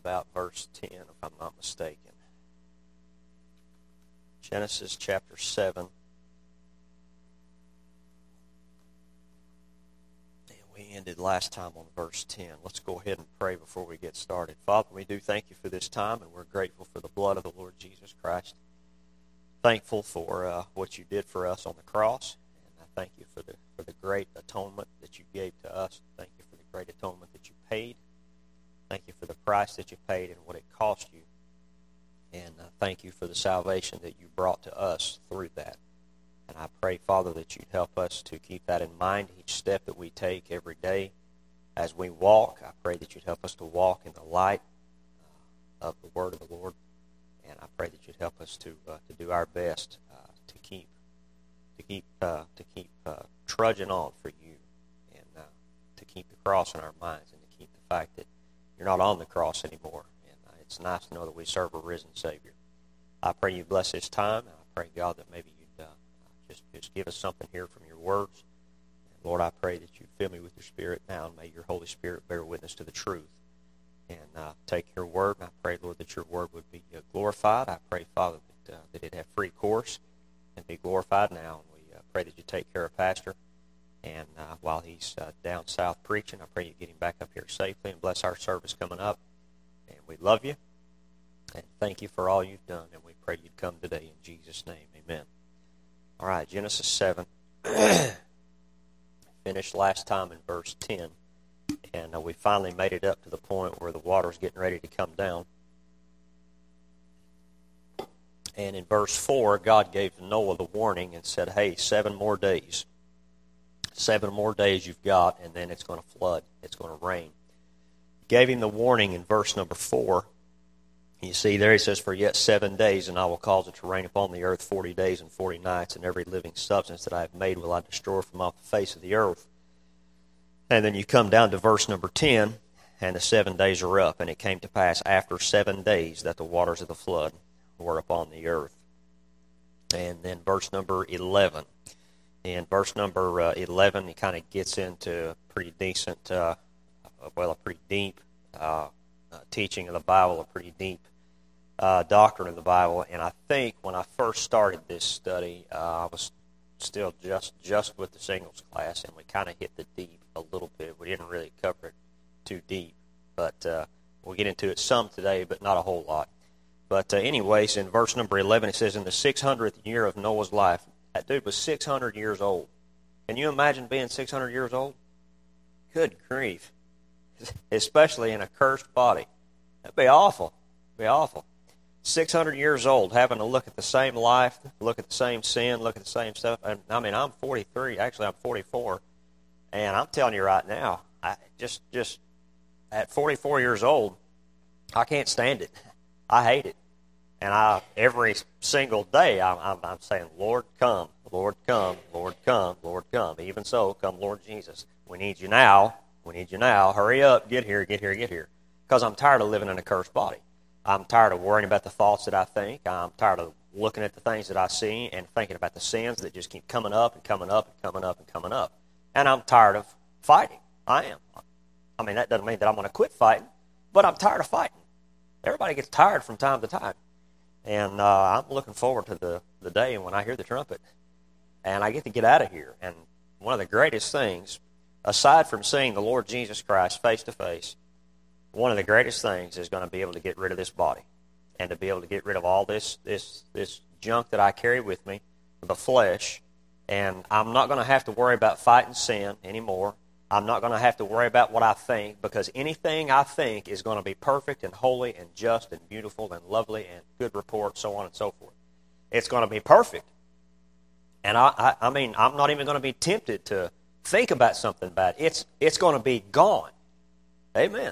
about verse 10, if I'm not mistaken. Genesis chapter 7. And we ended last time on verse 10. Let's go ahead and pray before we get started. Father, we do thank you for this time, and we're grateful for the blood of the Lord Jesus Christ. Thankful for what you did for us on the cross. And I thank you for the great atonement that you gave to us. Thank you for the great atonement that you paid. Thank you for the price that you paid and what it cost you. And thank you for the salvation that you brought to us through that. And I pray, Father, that you'd help us to keep that in mind each step that we take every day. As we walk, I pray that you'd help us to walk in the light of the word of the Lord. And I pray that you'd help us to do our best to keep trudging on for you, and to keep the cross in our minds, and to keep the fact that you're not on the cross anymore. And it's nice to know that we serve a risen Savior. I pray you bless this time, and I pray, God, that maybe you'd just give us something here from your words. And Lord, I pray that you fill me with your Spirit now, and may your Holy Spirit bear witness to the truth. And take your word, and I pray, Lord, that your word would be glorified. I pray, Father, that it have free course and be glorified now. And we pray that you take care of Pastor. And while he's down south preaching, I pray you get him back up here safely and bless our service coming up. And we love you and thank you for all you've done. And we pray you'd come today in Jesus' name. Amen. All right, Genesis 7. Finished last time in verse 10. And we finally made it up to the point where the water's getting ready to come down. And in verse 4, God gave Noah the warning and said, hey, 7 more days. 7 more days you've got, and then it's going to flood. It's going to rain. Gave him the warning in verse number 4. You see there he says, for yet 7 days, and I will cause it to rain upon the earth 40 days and 40 nights, and every living substance that I have made will I destroy from off the face of the earth. And then you come down to verse number 10, and the 7 days are up, and it came to pass after 7 days that the waters of the flood were upon the earth. And then verse number 11. In verse number 11, he kind of gets into a pretty decent, a pretty deep teaching of the Bible, a pretty deep doctrine of the Bible. And I think when I first started this study, I was still just with the singles class, and we kind of hit the deep a little bit. We didn't really cover it too deep, but we'll get into it some today, but not a whole lot. But anyways, in verse number 11, it says, in the 600th year of Noah's life, that dude was 600 years old. Can you imagine being 600 years old? Good grief. Especially in a cursed body. That'd be awful. That'd be awful. 600 years old, having to look at the same life, look at the same sin, look at the same stuff. And, I mean, I'm 43. Actually, I'm 44. And I'm telling you right now, I just at 44 years old, I can't stand it. I hate it. And every single day, I'm saying, Lord, come, Lord, come, Lord, come, Lord, come. Even so, come, Lord Jesus. We need you now. We need you now. Hurry up. Get here, get here, get here. Because I'm tired of living in a cursed body. I'm tired of worrying about the thoughts that I think. I'm tired of looking at the things that I see and thinking about the sins that just keep coming up and coming up and coming up and coming up. And I'm tired of fighting. I am. I mean, that doesn't mean that I'm going to quit fighting, but I'm tired of fighting. Everybody gets tired from time to time. And I'm looking forward to the day when I hear the trumpet and I get to get out of here. And one of the greatest things, aside from seeing the Lord Jesus Christ face to face, one of the greatest things is going to be able to get rid of this body and to be able to get rid of all this junk that I carry with me, the flesh. And I'm not going to have to worry about fighting sin anymore. I'm not going to have to worry about what I think, because anything I think is going to be perfect and holy and just and beautiful and lovely and good report, so on and so forth. It's going to be perfect. And I mean, I'm not even going to be tempted to think about something bad. It's going to be gone. Amen.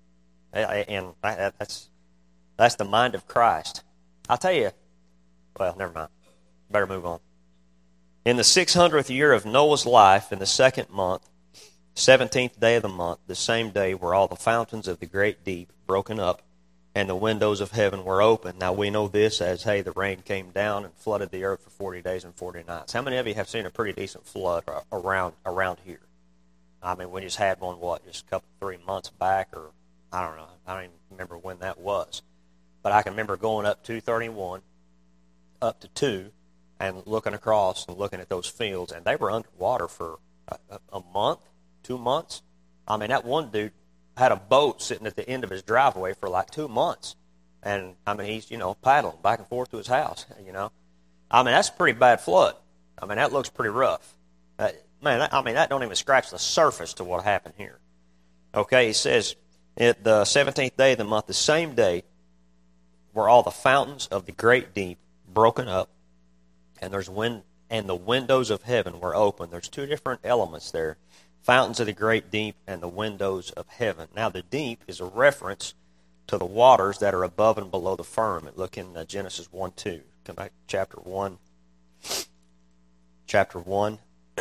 And that's the mind of Christ. I'll tell you, well, never mind. Better move on. In the 600th year of Noah's life, in the 2nd month, 17th day of the month, the same day were all the fountains of the great deep broken up, and the windows of heaven were open. Now we know this as, hey, the rain came down and flooded the earth for 40 days and 40 nights. How many of you have seen a pretty decent flood around here? I mean, we just had one, just a couple, 3 months back, or I don't know. I don't even remember when that was. But I can remember going up 231, up to 2, and looking across and looking at those fields, and they were underwater for a month, 2 months. I mean, that one dude had a boat sitting at the end of his driveway for like 2 months. And, I mean, he's, paddling back and forth to his house, I mean, that's a pretty bad flood. I mean, that looks pretty rough. That don't even scratch the surface to what happened here. Okay, he says, at the 17th day of the month, the same day, were all the fountains of the great deep broken up, and the windows of heaven were open. There's two different elements there. Fountains of the great deep and the windows of heaven. Now, the deep is a reference to the waters that are above and below the firmament. Look in Genesis 1:2. Come back to chapter 1. Chapter 1.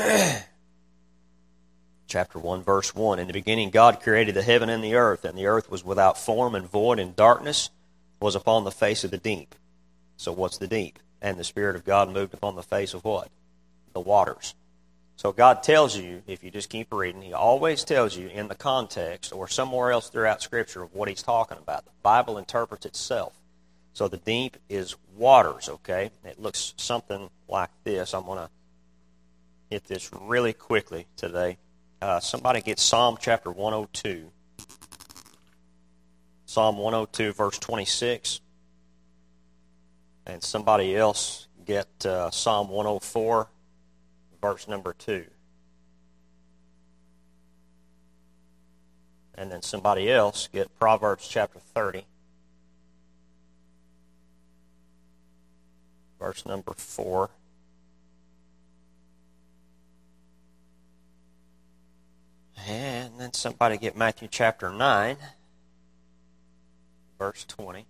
Chapter 1, verse 1. In the beginning God created the heaven and the earth was without form and void, and darkness was upon the face of the deep. So what's the deep? And the Spirit of God moved upon the face of what? The waters. So God tells you, if you just keep reading, He always tells you in the context or somewhere else throughout Scripture of what He's talking about. The Bible interprets itself. So the deep is waters, okay? It looks something like this. I'm going to hit this really quickly today. Somebody get Psalm chapter 102. Psalm 102, verse 26. And somebody else get Psalm 104, verse number 2. And then somebody else get Proverbs chapter 30, verse number 4. And then somebody get Matthew chapter 9, verse 20.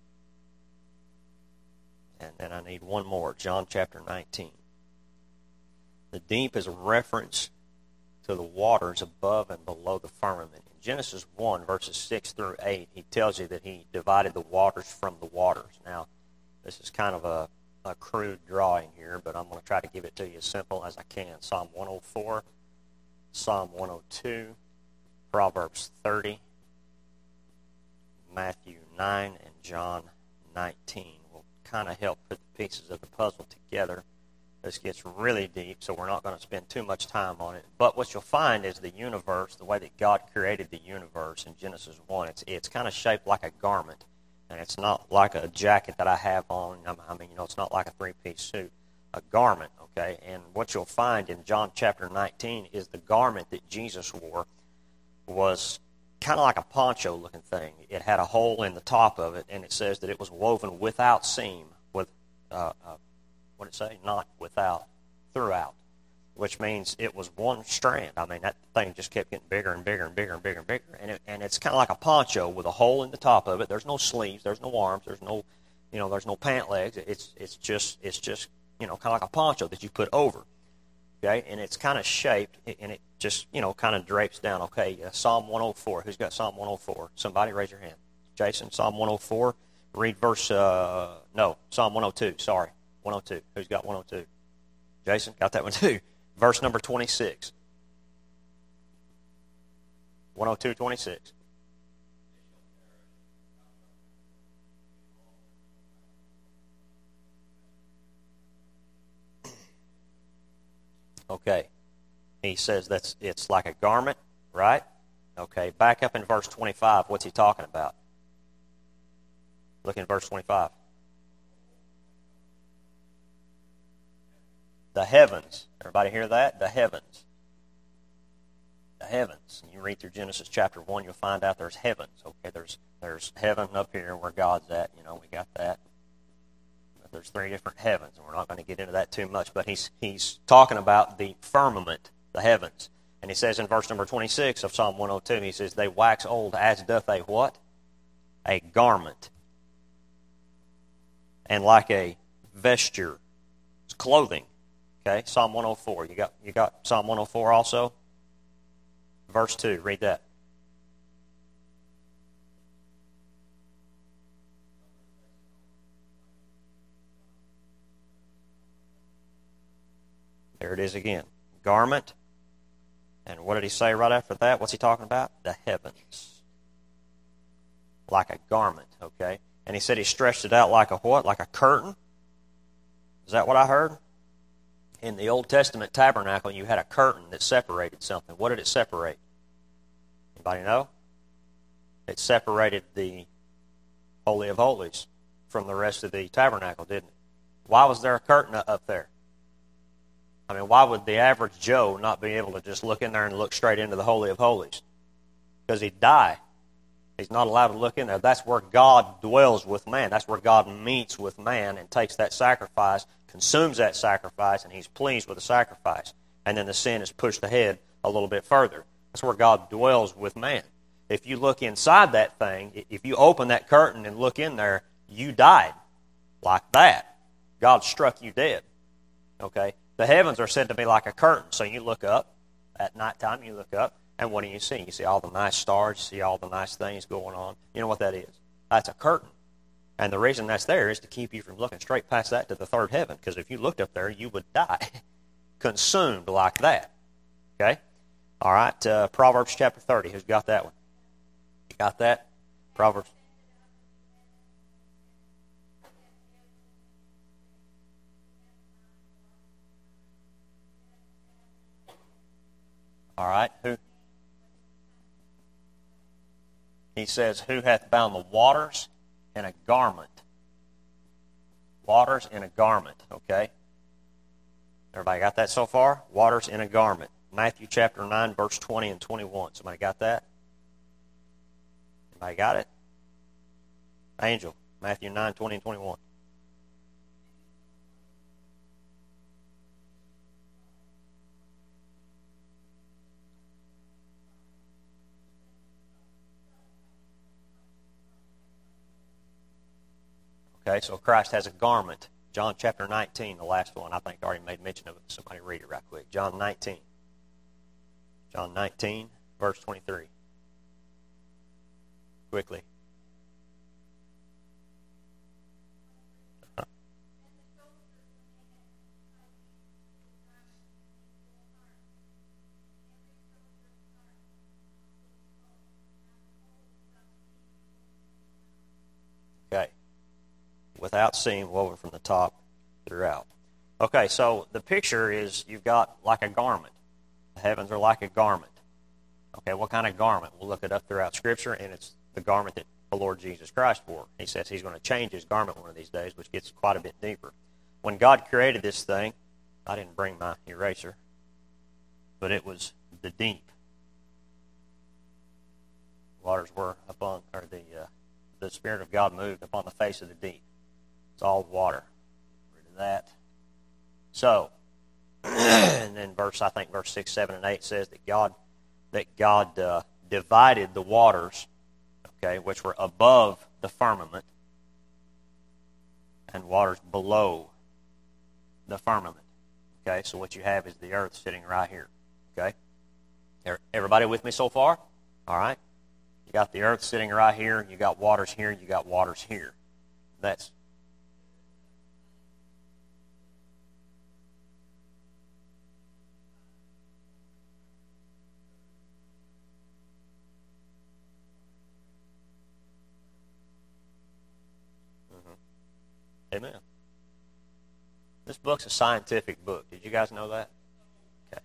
And then I need one more, John chapter 19. The deep is a reference to the waters above and below the firmament. In Genesis 1, verses 6 through 8, he tells you that he divided the waters from the waters. Now, this is kind of a crude drawing here, but I'm going to try to give it to you as simple as I can. Psalm 104, Psalm 102, Proverbs 30, Matthew 9, and John 19 will kind of help put the pieces of the puzzle together. This gets really deep, so we're not going to spend too much time on it. But what you'll find is the universe, the way that God created the universe in Genesis 1, it's kind of shaped like a garment. And it's not like a jacket that I have on. It's not like a three-piece suit. A garment, okay? And what you'll find in John chapter 19 is the garment that Jesus wore was kind of like a poncho-looking thing. It had a hole in the top of it, and it says that it was woven without seam, with, what did it say? Not without, throughout, which means it was one strand. I mean, that thing just kept getting bigger and bigger and bigger and bigger and bigger. And it's kind of like a poncho with a hole in the top of it. There's no sleeves, there's no arms, there's no pant legs. It's just kind of like a poncho that you put over. Okay, and it's kind of shaped, and it just, kind of drapes down. Okay, Psalm 104. Who's got Psalm 104? Somebody raise your hand. Jason, Psalm 104. Read verse, Psalm 102. Sorry, 102. Who's got 102? Jason, got that one too. Verse number 26. 102, 26. Okay. He says it's like a garment, right? Okay. Back up in verse 25. What's he talking about? Look in verse 25. The heavens. Everybody hear that? The heavens. The heavens. You read through Genesis chapter 1, you'll find out there's heavens. Okay, there's heaven up here where God's at. We got that. But there's 3 different heavens, and we're not going to get into that too much. But he's talking about the firmament, the heavens. And he says in verse number 26 of Psalm 102, he says, they wax old as doth a what? A garment. And like a vesture. It's clothing. Okay, Psalm 104. You got Psalm 104 also? Verse 2, read that. There it is again. Garment. And what did he say right after that? What's he talking about? The heavens. like a garment, okay? And he said he stretched it out like a what? Like a curtain? Is that what I heard? In the Old Testament tabernacle, you had a curtain that separated something. What did it separate? Anybody know? It separated the Holy of Holies from the rest of the tabernacle, didn't it? Why was there a curtain up there? I mean, why would the average Joe not be able to just look in there and look straight into the Holy of Holies? Because he'd die. He's not allowed to look in there. That's where God dwells with man. That's where God meets with man and takes that sacrifice, consumes that sacrifice, and he's pleased with the sacrifice. And then the sin is pushed ahead a little bit further. That's where God dwells with man. If you look inside that thing, if you open that curtain and look in there, you died like that. God struck you dead. Okay? The heavens are said to be like a curtain. So you look up, at nighttime you look up, and what do you see? You see all the nice stars, you see all the nice things going on. You know what that is? That's a curtain. And the reason that's there is to keep you from looking straight past that to the third heaven, because if you looked up there, you would die. Consumed like that. Okay? All right, Proverbs chapter 30. Who's got that one? You got that? Proverbs. All right, who? He says, who hath bound the waters in a garment? Waters in a garment, okay? Everybody got that so far? Waters in a garment. Matthew chapter 9, verse 20 and 21. Somebody got that? Anybody got it? Angel, Matthew 9, 20 and 21. Okay, so Christ has a garment. John chapter 19, the last one, I think I already made mention of it. Somebody read it right quick. John 19. John 19, verse 23. Quickly. Okay. Without seam, woven from the top throughout. Okay, so the picture is you've got like a garment. The heavens are like a garment. Okay, what kind of garment? We'll look it up throughout Scripture, and it's the garment that the Lord Jesus Christ wore. He says he's going to change his garment one of these days, which gets quite a bit deeper. When God created this thing, I didn't bring my eraser, but it was the deep. Waters were upon, or the Spirit of God moved upon the face of the deep. It's all water. Get rid of that. So, and then verse 6, 7, and 8 says that God divided the waters, okay, which were above the firmament, and waters below the firmament. Okay, so what you have is the earth sitting right here. Okay, everybody with me so far? All right. You got the earth sitting right here. You got waters here. You got waters here. That's Amen. This book's a scientific book. Did you guys know that? Okay.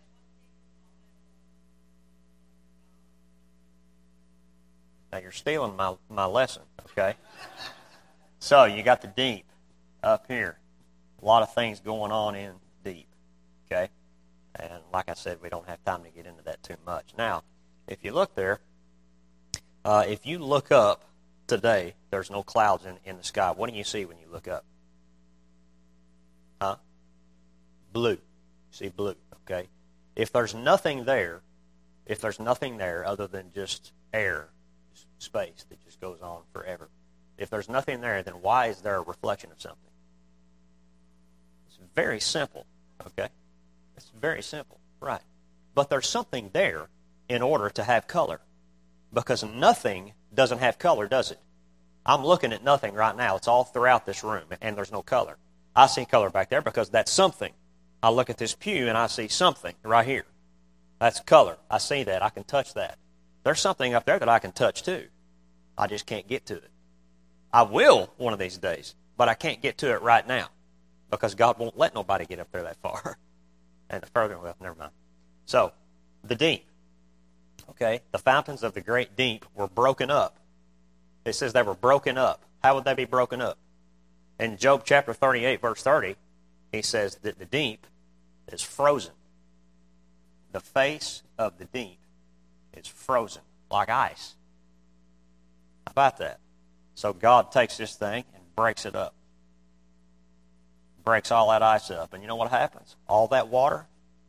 Now you're stealing my lesson, okay? So you got the deep up here. A lot of things going on in deep, okay? And like I said, we don't have time to get into that too much. Now, if you look there, if you look up today, there's no clouds in the sky. What do you see when you look up? Huh? Blue. See blue, okay? If there's nothing there other than just air, space that just goes on forever, if there's nothing there, then why is there a reflection of something? It's very simple, okay? It's very simple, right? But there's something there in order to have color, because nothing doesn't have color, does it? I'm looking at nothing right now. It's all throughout this room, and there's no color. I see color back there because that's something. I look at this pew, and I see something right here. That's color. I see that. I can touch that. There's something up there that I can touch too. I just can't get to it. I will one of these days, but I can't get to it right now because God won't let nobody get up there that far. And the further, well, never mind. So, the deep. Okay, the fountains of the great deep were broken up. It says they were broken up. How would they be broken up? In Job chapter 38, verse 30, he says that the deep is frozen. The face of the deep is frozen like ice. How about that? So God takes this thing and breaks it up. Breaks all that ice up. And you know what happens? All that water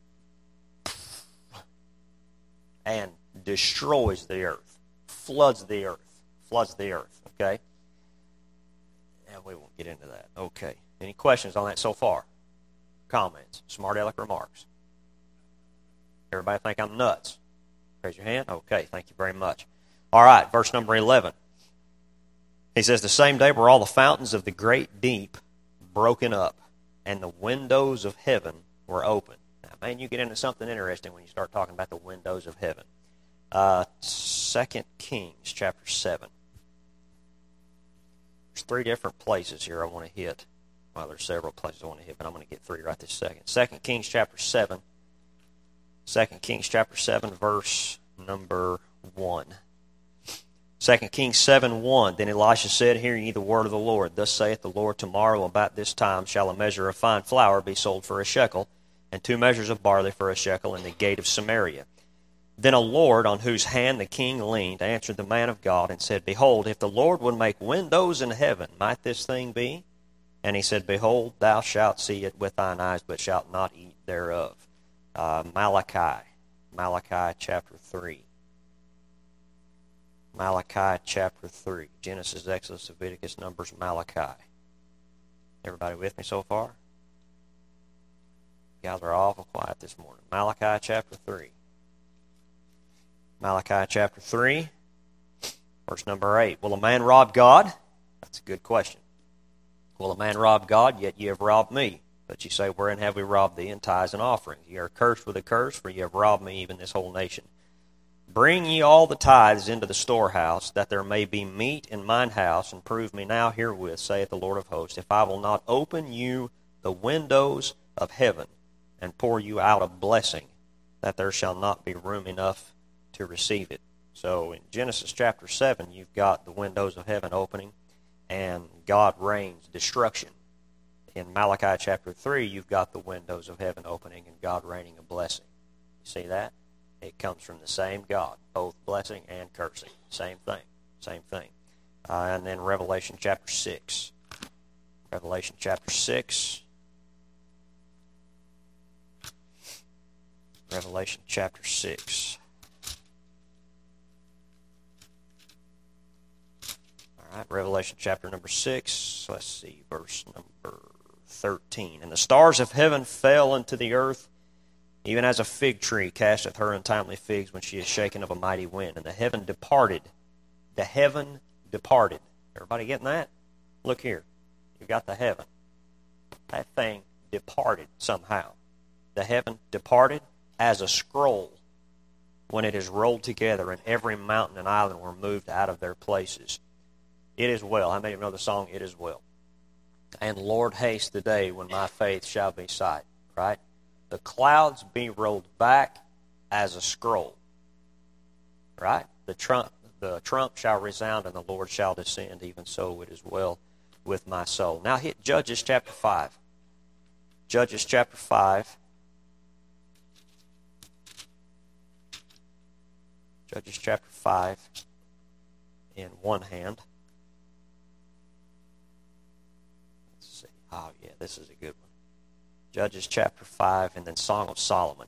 and destroys the earth. Floods the earth. Floods the earth. Okay? And we won't get into that. Okay. Any questions on that so far? Comments? Smart aleck remarks? Everybody think I'm nuts? Raise your hand. Okay. Thank you very much. All right. Verse number 11. He says, the same day were all the fountains of the great deep broken up, and the windows of heaven were open. Now, man, you get into something interesting when you start talking about the windows of heaven. 2 Kings chapter 7. There's 3 different places here I want to hit. Well, there's several places I want to hit, but I'm going to get 3 right this second. 2 Kings chapter 7. 2 Kings chapter 7, verse number 1. 2 Kings 7:1. Then Elisha said, hear ye the word of the Lord. Thus saith the Lord, tomorrow about this time shall a measure of fine flour be sold for a shekel, and 2 measures of barley for a shekel in the gate of Samaria. Then a Lord, on whose hand the king leaned, answered the man of God, and said, behold, if the Lord would make windows in heaven, might this thing be? And he said, behold, thou shalt see it with thine eyes, but shalt not eat thereof. Malachi chapter 3. Malachi chapter 3. Genesis, Exodus, Leviticus, Numbers, Malachi. Everybody with me so far? You guys are awful quiet this morning. Malachi chapter 3. Malachi chapter 3, verse number 8. Will a man rob God? That's a good question. Will a man rob God? Yet ye have robbed me. But ye say, wherein have we robbed thee in tithes and offerings? Ye are cursed with a curse, for ye have robbed me, even this whole nation. Bring ye all the tithes into the storehouse, that there may be meat in mine house, and prove me now herewith, saith the Lord of hosts, if I will not open you the windows of heaven, and pour you out a blessing, that there shall not be room enough to receive it. So in Genesis chapter 7, you've got the windows of heaven opening, and God rains destruction. In Malachi chapter 3, you've got the windows of heaven opening and God raining a blessing. You see that? It comes from the same God, both blessing and cursing. Same thing. Same thing. And then Revelation chapter 6. Revelation chapter 6. Revelation chapter 6. All right, Revelation chapter number 6. Let's see, verse number 13. And the stars of heaven fell into the earth, even as a fig tree casteth her untimely figs when she is shaken of a mighty wind. And the heaven departed. The heaven departed. Everybody getting that? Look here. You've got the heaven. That thing departed somehow. The heaven departed as a scroll when it is rolled together and every mountain and island were moved out of their places. It is well. How many of you know the song, It Is Well? And Lord, haste the day when my faith shall be sight. Right? The clouds be rolled back as a scroll. Right? The trump shall resound and the Lord shall descend. Even so it is well with my soul. Now hit Judges chapter 5. Judges chapter 5. Judges chapter 5 in one hand. Let's see. Oh, yeah, this is a good one. Judges chapter 5 and then Song of Solomon.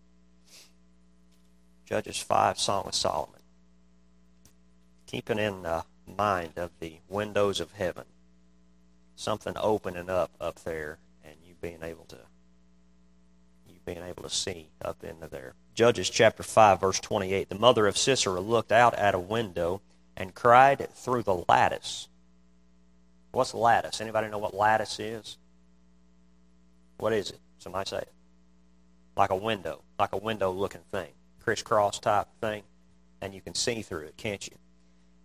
Judges 5, Song of Solomon. Keeping in mind of the windows of heaven. Something opening up there and you being able to see up into there. Judges chapter 5, verse 28. The mother of Sisera looked out at a window and cried through the lattice. What's lattice? Anybody know what lattice is? What is it? Somebody say it. Like a window looking thing. Crisscross type thing. And you can see through it, can't you?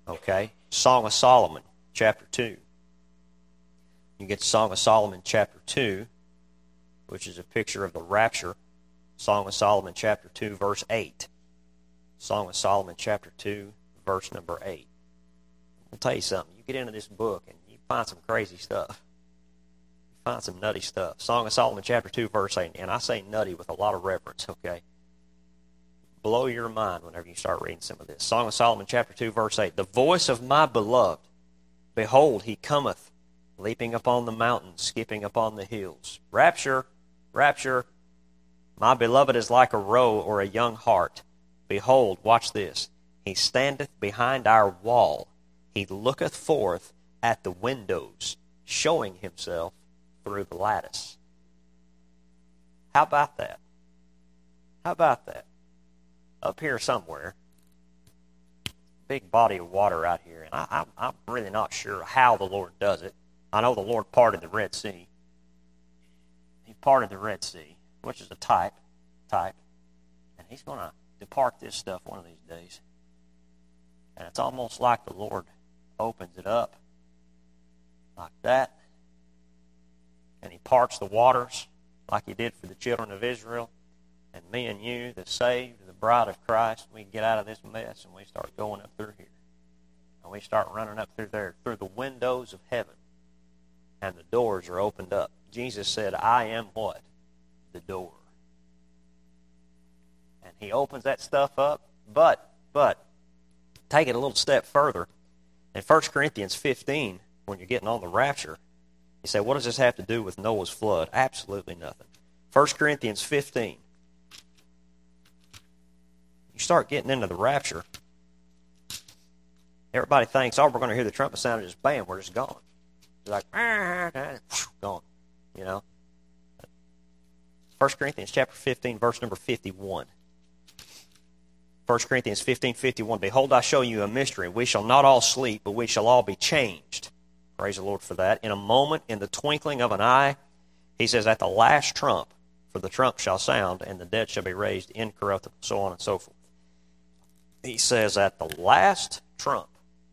Okay? Song of Solomon, chapter 2. You get Song of Solomon, chapter 2, which is a picture of the rapture. Song of Solomon, chapter 2, verse 8. Song of Solomon, chapter 2, verse number 8. I'll tell you something. You get into this book and you find some crazy stuff. You find some nutty stuff. Song of Solomon, chapter 2, verse 8. And I say nutty with a lot of reverence, okay? Blow your mind whenever you start reading some of this. Song of Solomon, chapter 2, verse 8. The voice of my beloved, behold, he cometh, leaping upon the mountains, skipping upon the hills. Rapture, rapture. My beloved is like a roe or a young hart. Behold, watch this. He standeth behind our wall. He looketh forth at the windows, showing himself through the lattice. How about that? How about that? Up here somewhere, big body of water out here, and I'm really not sure how the Lord does it. I know the Lord parted the Red Sea. He parted the Red Sea, which is a type, and he's going to depart this stuff one of these days. And it's almost like the Lord opens it up like that, and he parts the waters like he did for the children of Israel. And me and you, the saved, the bride of Christ, we get out of this mess and we start going up through here. And we start running up through there, through the windows of heaven. And the doors are opened up. Jesus said, I am what? The door. And he opens that stuff up. But, take it a little step further. In 1 Corinthians 15, when you're getting on the rapture, you say, what does this have to do with Noah's flood? Absolutely nothing. 1 Corinthians 15. You start getting into the rapture, everybody thinks, oh, we're going to hear the trumpet sound and just bam, we're just gone. It's like, gone, you know. 1 Corinthians chapter 15, verse number 51. 1 Corinthians 15:51. Behold, I show you a mystery. We shall not all sleep, but we shall all be changed. Praise the Lord for that. In a moment, in the twinkling of an eye, he says, at the last trump, for the trump shall sound, and the dead shall be raised incorruptible, so on and so forth. He says, at the last trump,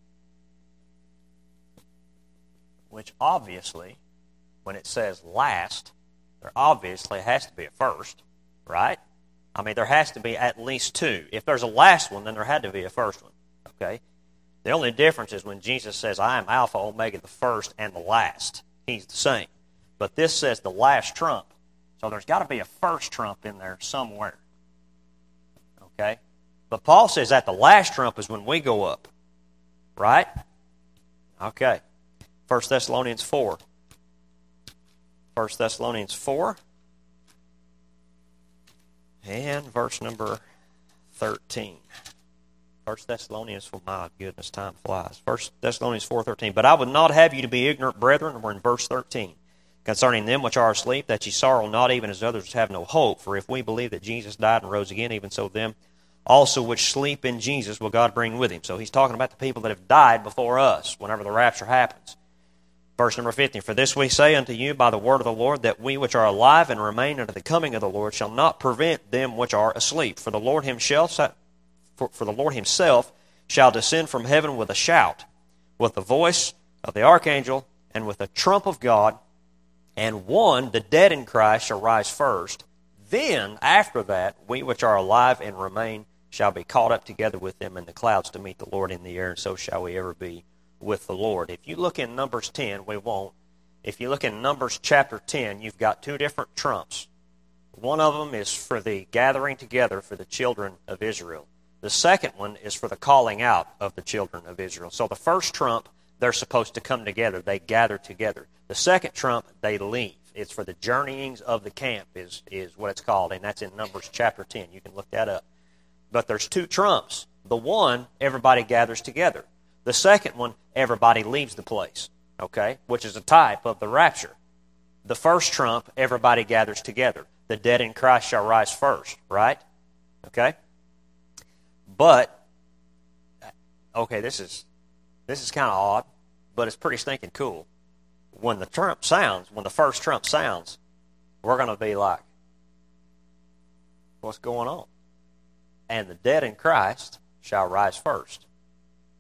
which obviously, when it says last, there obviously has to be a first, right? I mean, there has to be at least two. If there's a last one, then there had to be a first one, okay? The only difference is when Jesus says, I am Alpha, Omega, the first and the last. He's the same. But this says the last trump. So there's got to be a first trump in there somewhere, okay? But Paul says that the last trump is when we go up, right? Okay. 1 Thessalonians 4. 1 Thessalonians 4. And verse number 13. 1 Thessalonians, oh my goodness, time flies. 1 Thessalonians 4:13. But I would not have you to be ignorant, brethren, we're in verse 13. Concerning them which are asleep, that ye sorrow not even as others have no hope. For if we believe that Jesus died and rose again, even so them also which sleep in Jesus will God bring with him. So he's talking about the people that have died before us, whenever the rapture happens. Verse number 15, for this we say unto you by the word of the Lord, that we which are alive and remain unto the coming of the Lord shall not prevent them which are asleep. For the Lord himself shall descend from heaven with a shout, with the voice of the archangel, and with the trump of God, and one, the dead in Christ, shall rise first. Then, after that, we which are alive and remain shall be caught up together with them in the clouds to meet the Lord in the air, and so shall we ever be with the Lord. If you look in Numbers 10, we won't. If you look in Numbers chapter 10, you've got two different trumps. One of them is for the gathering together for the children of Israel. The second one is for the calling out of the children of Israel. So the first trump, they're supposed to come together. They gather together. The second trump, they leave. It's for the journeyings of the camp is what it's called, and that's in Numbers chapter 10. You can look that up. But there's two trumps. The one, everybody gathers together. The second one, everybody leaves the place, okay, which is a type of the rapture. The first trump, everybody gathers together. The dead in Christ shall rise first, right? Okay? But, okay, this is kind of odd, but it's pretty stinking cool. When the trump sounds, when the first trump sounds, we're going to be like, what's going on? And the dead in Christ shall rise first.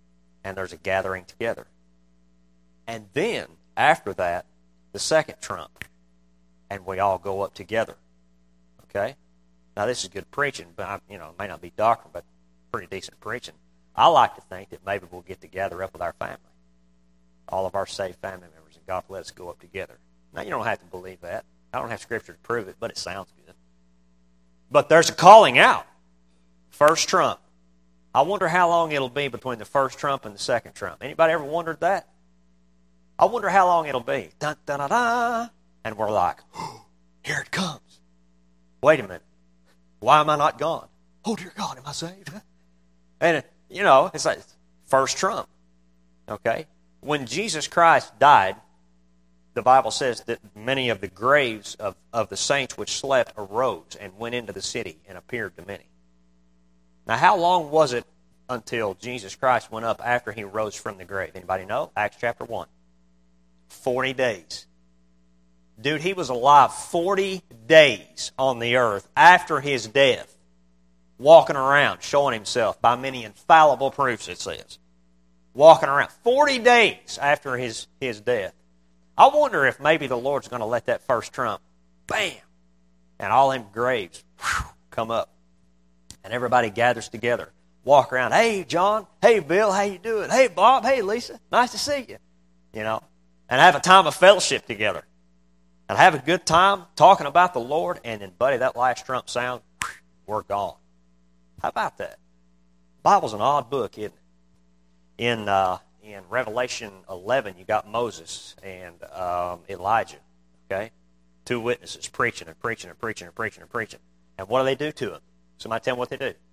and there's a gathering together. And then, after that, the second trump, and we all go up together. Okay? Now, this is good preaching, but it may not be doctrine, but pretty decent preaching. I like to think that maybe we'll get together up with our family, all of our saved family members, and God will let us go up together. Now, you don't have to believe that. I don't have Scripture to prove it, but it sounds good. But there's a calling out. First trump. I wonder how long it'll be between the first trump and the second trump. Anybody ever wondered that? I wonder how long it'll be. Dun, dun, dun, dun. And we're like, oh, here it comes. Wait a minute. Why am I not gone? Oh, dear God, am I saved? And, it's like first trump. Okay? When Jesus Christ died, the Bible says that many of the graves of the saints which slept arose and went into the city and appeared to many. Now, how long was it until Jesus Christ went up after he rose from the grave? Anybody know? Acts chapter 1. 40 days. Dude, he was alive 40 days on the earth after his death, walking around, showing himself by many infallible proofs, it says. Walking around 40 days after his death. I wonder if maybe the Lord's going to let that first trump, bam, and all them graves come up. And everybody gathers together, walk around. Hey, John. Hey, Bill. How you doing? Hey, Bob. Hey, Lisa. Nice to see you. And have a time of fellowship together. And have a good time talking about the Lord. And then, buddy, that last trump sound, we're gone. How about that? The Bible's an odd book, isn't it? In Revelation 11, you got Moses and Elijah. Okay? Two witnesses preaching and preaching and preaching and preaching and preaching. And what do they do to him? Somebody tell them what they do.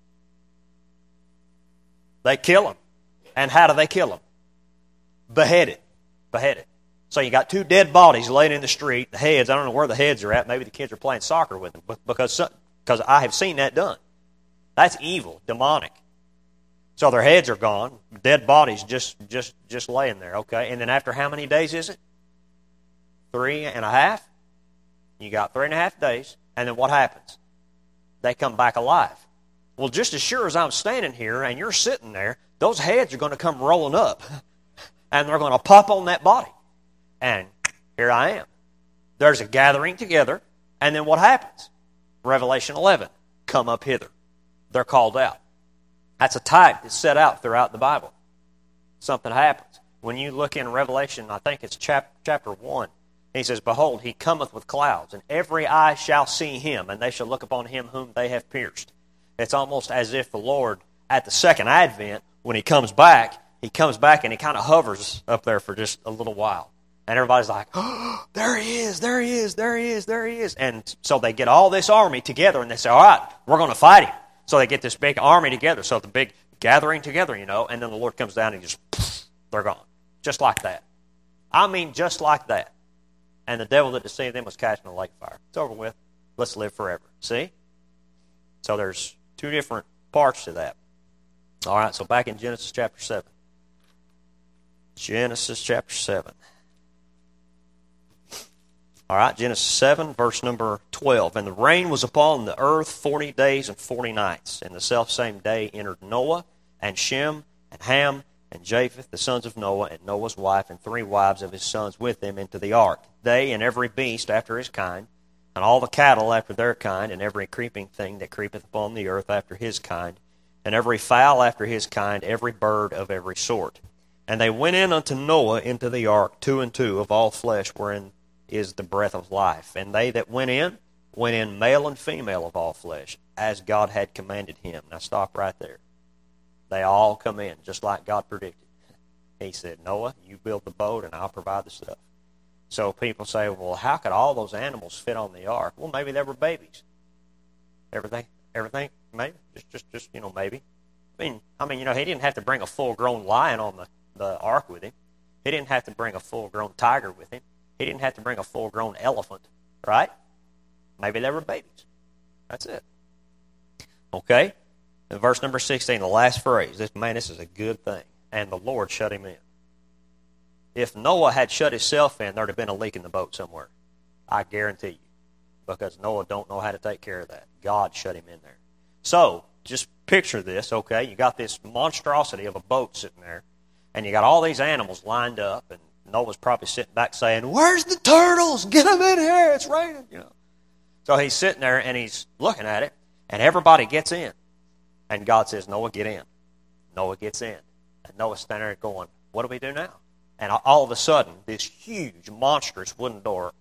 They kill him. And how do they kill him? Beheaded. Beheaded. So you got two dead bodies laying in the street. The heads, I don't know where the heads are at. Maybe the kids are playing soccer with them. Because I have seen that done. That's evil, demonic. So their heads are gone. Dead bodies just laying there, okay? And then after how many days is it? 3.5? You got 3.5 days. And then what happens? They come back alive. Well, just as sure as I'm standing here and you're sitting there, those heads are going to come rolling up. And they're going to pop on that body. And here I am. There's a gathering together. And then what happens? Revelation 11. Come up hither. They're called out. That's a type that's set out throughout the Bible. Something happens. When you look in Revelation, I think it's chapter 1, he says, Behold, he cometh with clouds, and every eye shall see him, and they shall look upon him whom they have pierced. It's almost as if the Lord, at the second advent, when he comes back and he kind of hovers up there for just a little while. And everybody's like, oh, there he is, there he is, there he is, there he is. And so they get all this army together, and they say, all right, we're going to fight him. So they get this big army together, so the big gathering together, and then the Lord comes down and just, they're gone. Just like that. I mean, just like that. And the devil that deceived them was cast in the lake of fire. It's over with. Let's live forever. See? So there's two different parts to that. All right, so back in Genesis chapter 7. Genesis chapter 7. All right, Genesis 7, verse number 12. And the rain was upon the earth 40 days and 40 nights. And the selfsame day entered Noah, and Shem, and Ham, and Japheth, the sons of Noah, and Noah's wife, and 3 wives of his sons with them into the ark. They and every beast after his kind, and all the cattle after their kind, and every creeping thing that creepeth upon the earth after his kind, and every fowl after his kind, every bird of every sort. And they went in unto Noah into the ark, 2 and 2 of all flesh, wherein is the breath of life. And they that went in male and female of all flesh, as God had commanded him. Now stop right there. They all come in, just like God predicted. He said, Noah, you build the boat and I'll provide the stuff. So people say, well, how could all those animals fit on the ark? Well, maybe they were babies. Everything, maybe, just maybe. I mean, he didn't have to bring a full-grown lion on the ark with him. He didn't have to bring a full-grown tiger with him. He didn't have to bring a full-grown elephant, right? Maybe they were babies. That's it. Okay? In verse number 16, the last phrase. This is a good thing. And the Lord shut him in. If Noah had shut himself in, there'd have been a leak in the boat somewhere. I guarantee you. Because Noah don't know how to take care of that. God shut him in there. So, just picture this, okay? You got this monstrosity of a boat sitting there. And you got all these animals lined up, and Noah's probably sitting back saying, "Where's the turtles? Get them in here. It's raining." So he's sitting there, and he's looking at it, and everybody gets in. And God says, "Noah, get in." Noah gets in. And Noah's standing there going, "What do we do now?" And all of a sudden, this huge, monstrous wooden door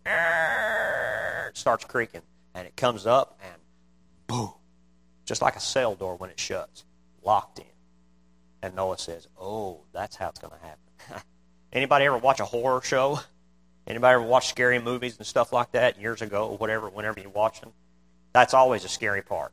starts creaking, and it comes up, and boom, just like a cell door when it shuts, locked in. And Noah says, "Oh, that's how it's going to happen." Anybody ever watch a horror show? Anybody ever watch scary movies and stuff like that years ago or whatever, whenever you watch them? That's always a scary part.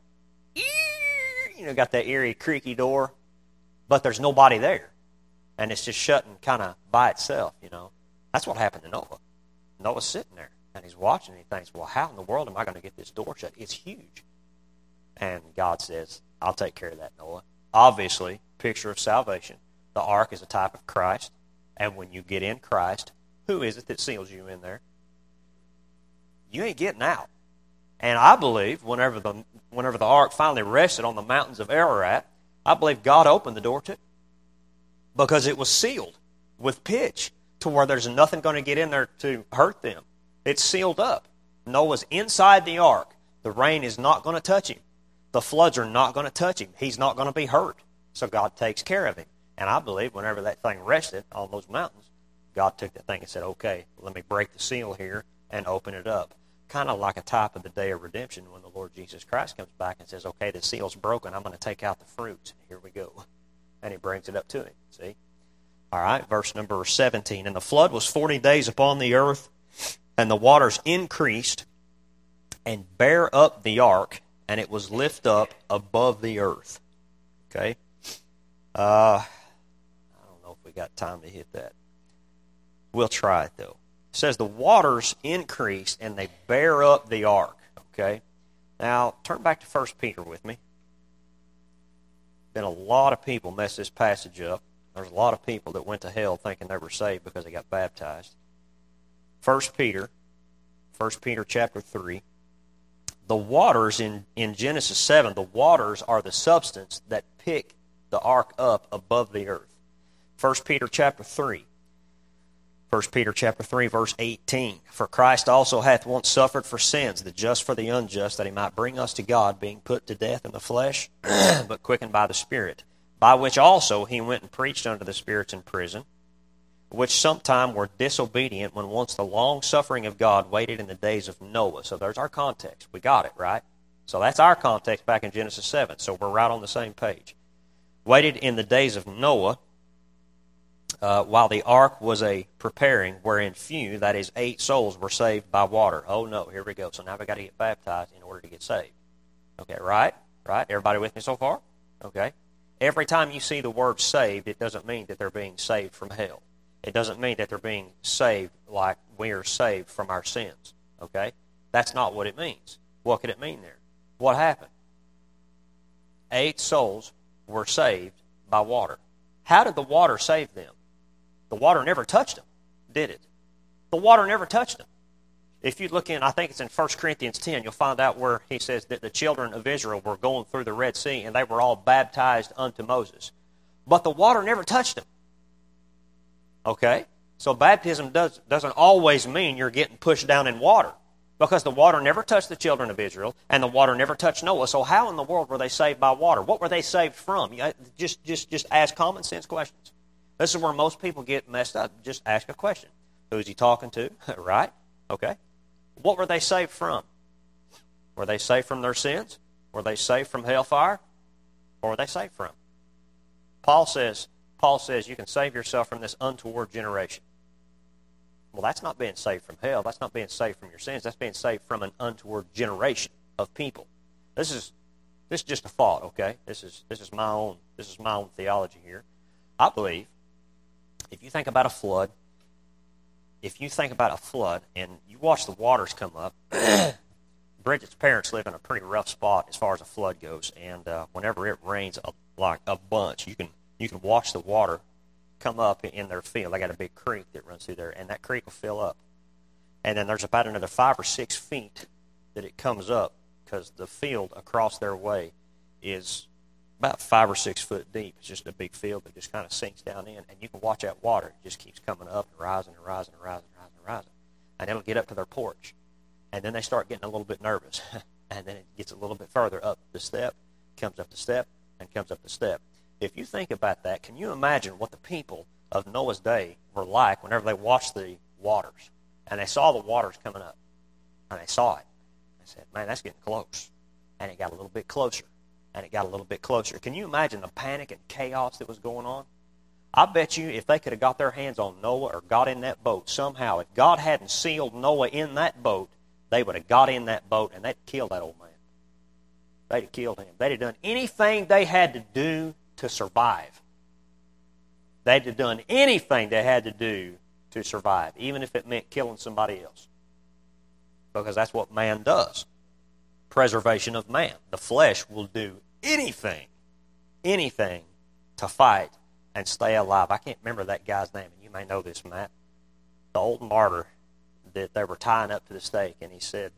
Got that eerie, creaky door, but there's nobody there. And it's just shutting kind of by itself, That's what happened to Noah. Noah's sitting there, and he's watching, and he thinks, well, how in the world am I going to get this door shut? It's huge. And God says, "I'll take care of that, Noah." Obviously, picture of salvation. The ark is a type of Christ. And when you get in Christ, who is it that seals you in there? You ain't getting out. And I believe whenever the ark finally rested on the mountains of Ararat, I believe God opened the door too. Because it was sealed with pitch to where there's nothing going to get in there to hurt them. It's sealed up. Noah's inside the ark. The rain is not going to touch him. The floods are not going to touch him. He's not going to be hurt. So God takes care of him. And I believe whenever that thing rested on those mountains, God took that thing and said, "Okay, let me break the seal here and open it up." Kind of like a type of the day of redemption when the Lord Jesus Christ comes back and says, "Okay, the seal's broken. I'm going to take out the fruits. Here we go." And he brings it up to him. See? All right, verse number 17. "And the flood was 40 days upon the earth, and the waters increased and bare up the ark, and it was lift up above the earth." Okay? I don't know if we got time to hit that. We'll try it, though. It says the waters increased, and they bare up the ark. Okay? Now, turn back to 1 Peter with me. Been a lot of people mess this passage up. There's a lot of people that went to hell thinking they were saved because they got baptized. 1 Peter chapter 3. The waters in Genesis 7, the waters are the substance that pick the ark up above the earth. 1 Peter chapter 3. 1 Peter chapter 3, verse 18. "For Christ also hath once suffered for sins, the just for the unjust, that he might bring us to God, being put to death in the flesh, but quickened by the Spirit. By which also he went and preached unto the spirits in prison, which sometime were disobedient, when once the long suffering of God waited in the days of Noah." So there's our context. We got it, right? So that's our context back in Genesis 7. So we're right on the same page. "Waited in the days of Noah, while the ark was a preparing, wherein few," that is 8 souls, "were saved by water." Oh no, here we go. So now we got to get baptized in order to get saved. Okay, right? Everybody with me so far? Okay. Every time you see the word saved, it doesn't mean that they're being saved from hell. It doesn't mean that they're being saved like we are saved from our sins. Okay? That's not what it means. What could it mean there? What happened? 8 souls were saved by water. How did the water save them? The water never touched them, did it? The water never touched them. If you look in, I think it's in 1 Corinthians 10, you'll find out where he says that the children of Israel were going through the Red Sea and they were all baptized unto Moses. But the water never touched them. Okay? So baptism doesn't always mean you're getting pushed down in water, because the water never touched the children of Israel and the water never touched Noah. So how in the world were they saved by water? What were they saved from? Just ask common sense questions. This is where most people get messed up. Just ask a question. Who's he talking to? Right? Okay. What were they saved from? Were they saved from their sins? Were they saved from hellfire? Or were they saved from? Paul says you can save yourself from this untoward generation. Well, that's not being saved from hell. That's not being saved from your sins. That's being saved from an untoward generation of people. This is just a thought, okay? This is my own theology here. I believe if you think about a flood, and you watch the waters come up, Bridget's parents live in a pretty rough spot as far as a flood goes, and whenever it rains like a bunch, you can watch the water come up in their field. They got a big creek that runs through there, and that creek will fill up. And then there's about another 5 or 6 feet that it comes up, because the field across their way is about 5 or 6 foot deep. It's just a big field that just kind of sinks down in, and you can watch that water. It just keeps coming up and rising and rising and rising and rising and rising. And it'll get up to their porch. And then they start getting a little bit nervous. And then it gets a little bit further up the step, comes up the step, and comes up the step. If you think about that, can you imagine what the people of Noah's day were like whenever they watched the waters? And they saw the waters coming up. And they saw it. They said, man, that's getting close. And it got a little bit closer. And it got a little bit closer. Can you imagine the panic and chaos that was going on? I bet you if they could have got their hands on Noah or got in that boat somehow, if God hadn't sealed Noah in that boat, they would have got in that boat and they'd killed that old man. They'd have killed him. They'd have done anything they had to do to survive. They'd have done anything they had to do to survive, even if it meant killing somebody else. Because that's what man does. Preservation of man. The flesh will do anything to fight and stay alive. I can't remember that guy's name, and you may know this, Matt. The old martyr that they were tying up to the stake, and he said,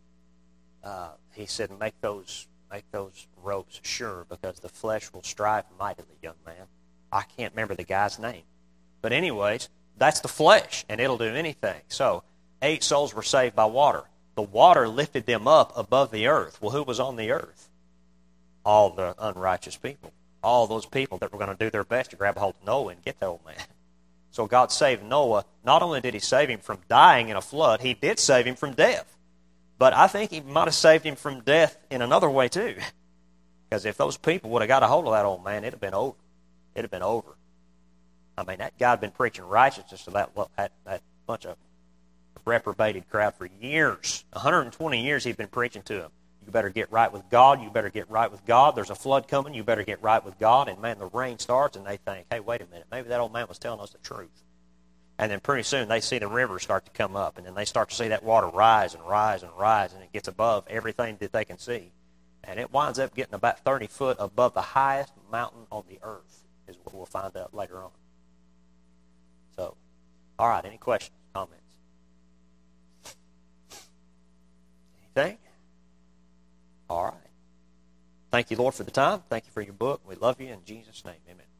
make those ropes sure, because the flesh will strive mightily, young man. I can't remember the guy's name. But anyways, that's the flesh, and it'll do anything. So, 8 souls were saved by water. The water lifted them up above the earth. Well, who was on the earth? All the unrighteous people. All those people that were going to do their best to grab a hold of Noah and get the old man. So God saved Noah. Not only did he save him from dying in a flood, he did save him from death. But I think he might have saved him from death in another way too. Because if those people would have got a hold of that old man, it'd have been over. It'd have been over. I mean, that guy had been preaching righteousness to that bunch of reprobated crowd for years. 120 years he'd been preaching to them. You better get right with God. You better get right with God. There's a flood coming. You better get right with God. And man, the rain starts and they think, hey, wait a minute. Maybe that old man was telling us the truth. And then pretty soon they see the river start to come up. And then they start to see that water rise and rise and rise. And it gets above everything that they can see. And it winds up getting about 30 foot above the highest mountain on the earth, is what we'll find out later on. So, all right, any questions, comments? Anything? All right. Thank you, Lord, for the time. Thank you for your book. We love you in Jesus' name. Amen.